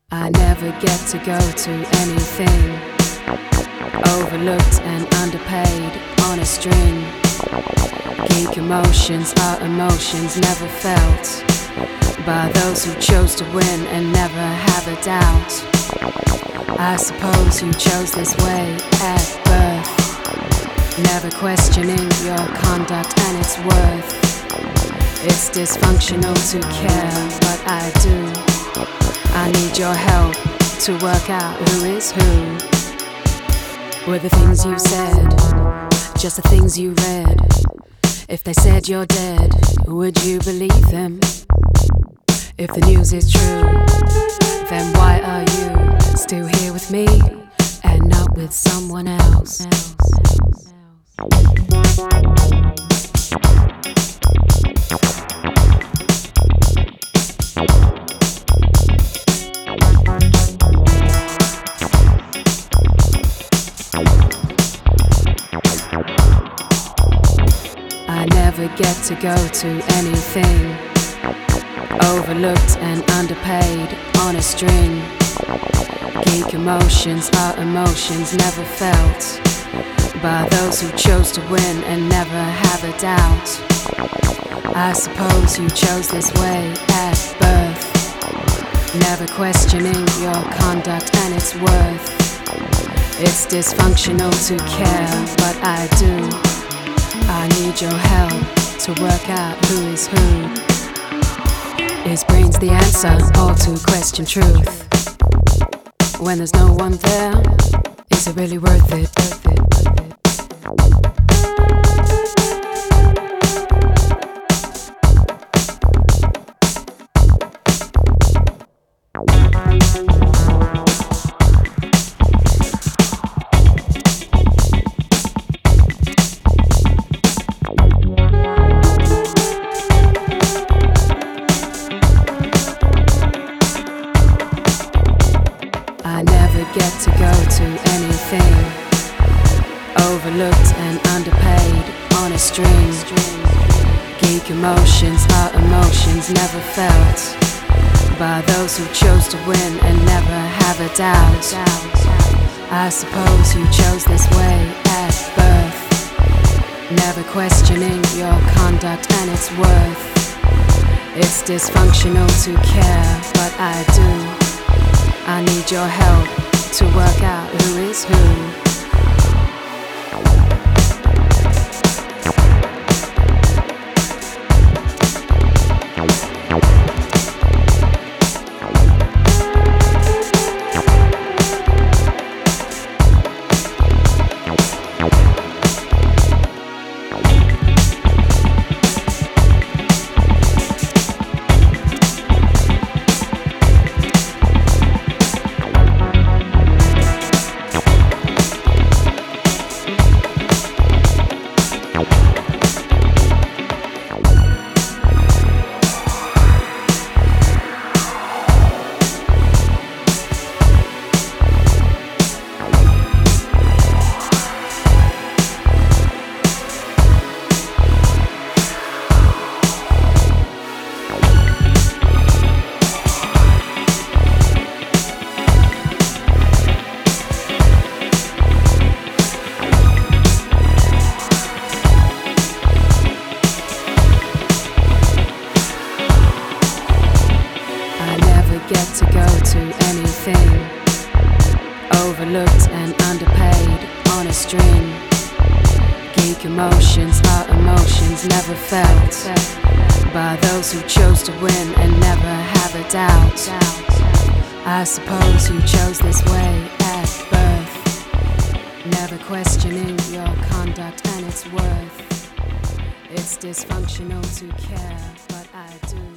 I never get to go to anything, overlooked and underpaid on a string. Geek emotions are emotions never felt by those who chose to win and never have a doubt. I suppose you chose this way at birth, never questioning your conduct and its worth. It's dysfunctional to care, but I do. I need your help to work out who is who. Were the things you said just the things you read? If they said you're dead, would you believe them? If the news is true, then why are you still here with me and not with someone else? I never get to go to anything, overlooked and underpaid on a string. Geek emotions are emotions never felt by those who chose to win and never have a doubt. I suppose you chose this way at birth, never questioning your conduct and its worth. It's dysfunctional to care, but I do. I need your help to work out who is who. Is brains the answer, or to question truth? When there's no one there, is it really worth it? I never get to go to anything, overlooked and underpaid on a string. Geek emotions are emotions never felt by those who chose to win and never have a doubt. I suppose you chose this way at birth, never questioning your conduct and its worth. It's dysfunctional to care, but I do. I need your help to work out who is who. Get to go to anything, overlooked and underpaid on a string. Geek emotions are emotions never felt by those who chose to win and never have a doubt. I suppose you chose this way at birth, never questioning your conduct and its worth. It's dysfunctional to care, but I do.